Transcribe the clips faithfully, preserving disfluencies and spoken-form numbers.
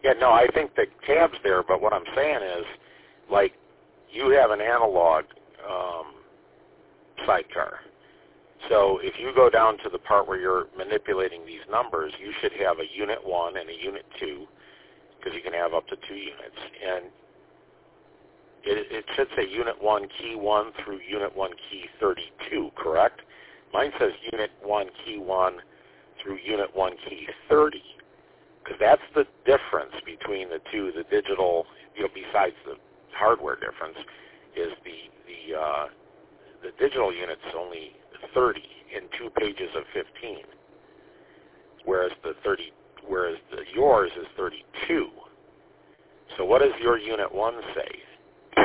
Yeah, no, I think the cab's there, but what I'm saying is, like, you have an analog um, sidecar. So if you go down to the part where you're manipulating these numbers, you should have a unit one and a unit two, because you can have up to two units. And it, it should say unit one, key one through unit one, key thirty-two, correct? Mine says unit one, key one through unit one, key thirty, because that's the difference between the two, the digital, you know, besides the hardware difference, is the, the, uh, the digital unit's only thirty in two pages of fifteen, whereas the thirty, whereas the yours is thirty-two. So what does your unit one say?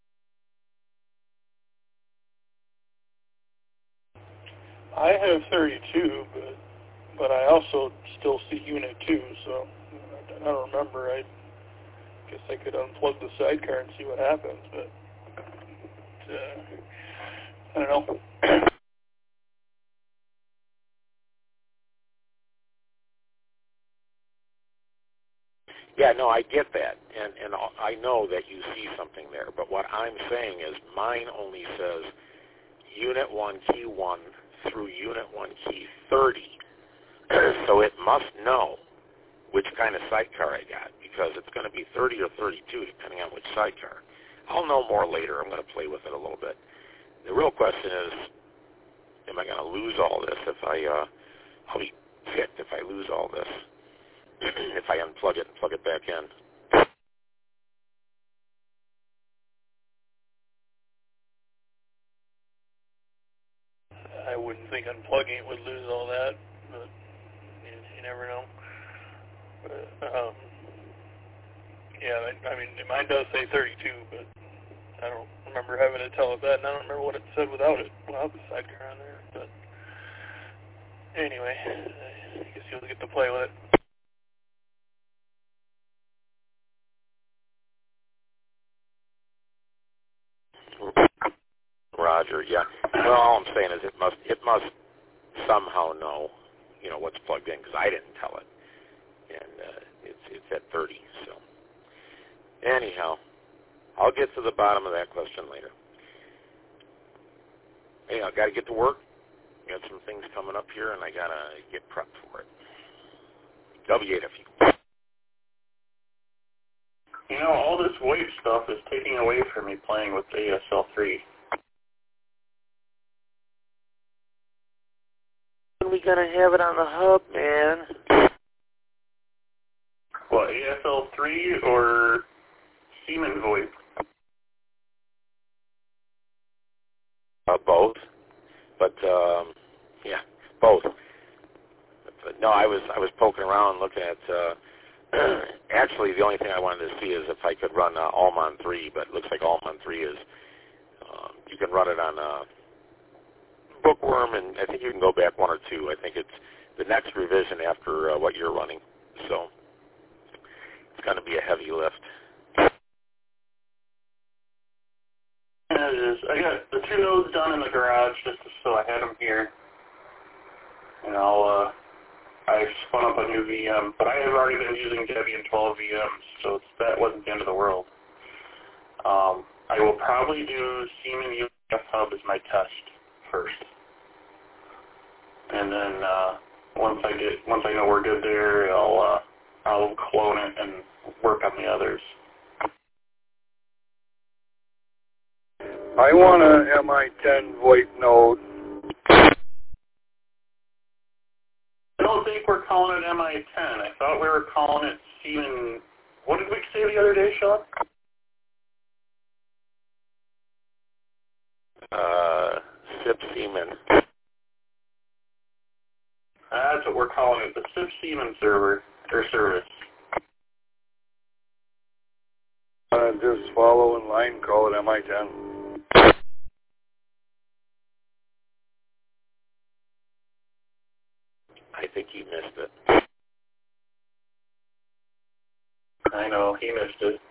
I have thirty-two, but but I also still see unit two, so I don't remember. I guess I could unplug the sidecar and see what happens, but uh, I don't know. Yeah, no, I get that, and and I know that you see something there. But what I'm saying is, mine only says unit one, key one through unit one, key thirty. So it must know which kind of sidecar I got, because it's going to be thirty or thirty-two, depending on which sidecar. I'll know more later. I'm going to play with it a little bit. The real question is, am I going to lose all this if I? Uh, I'll be ticked if I lose all this. If I unplug it and plug it back in. I wouldn't think unplugging it would lose all that, but you, you never know. But, um, yeah, I, I mean, mine does say thirty-two, but I don't remember having to tell it that, and I don't remember what it said without it, without the sidecar on there. But anyway, I guess you'll get to play with it. Roger, yeah. Well, all I'm saying is it must it must somehow know, you know, what's plugged in, because I didn't tell it, and uh, it's it's at thirty. So anyhow, I'll get to the bottom of that question later. Hey, I got to get to work. Got some things coming up here, and I got to get prepped for it. W eight F U. You know, all this VoIP stuff is taking away from me playing with A S L three. When are we going to have it on the hub, man? What, A S L three or Siemens VoIP? Uh, both. But, um, yeah, both. But, but no, I was I was poking around looking at... Uh, actually, the only thing I wanted to see is if I could run uh, Allman three, but it looks like Allman three is, um, you can run it on uh, Bookworm, and I think you can go back one or two. I think it's the next revision after uh, what you're running, so it's going to be a heavy lift. Yeah, it is. I got the two nodes done in the garage just so I had them here, and I'll, uh, I spun up a new V M, but I have already been using Debian twelve V Ms, so it's, that wasn't the end of the world. Um, I will probably do Siemens U F Hub as my test first, and then uh, once I get once I know we're good there, I'll uh, I'll clone it and work on the others. I want a M I ten VoIP node. I don't think we're calling it M I ten. I thought we were calling it Siemens. What did we say the other day, Sean? Uh, S I P Siemens. That's what we're calling it, the S I P Siemens server, or service. Uh, just follow in line, call it M I ten. I think he missed it. I know, he missed it.